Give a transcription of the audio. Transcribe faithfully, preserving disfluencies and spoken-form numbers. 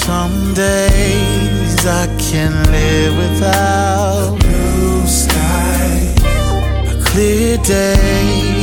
Some days I can live without blue skies. A clear day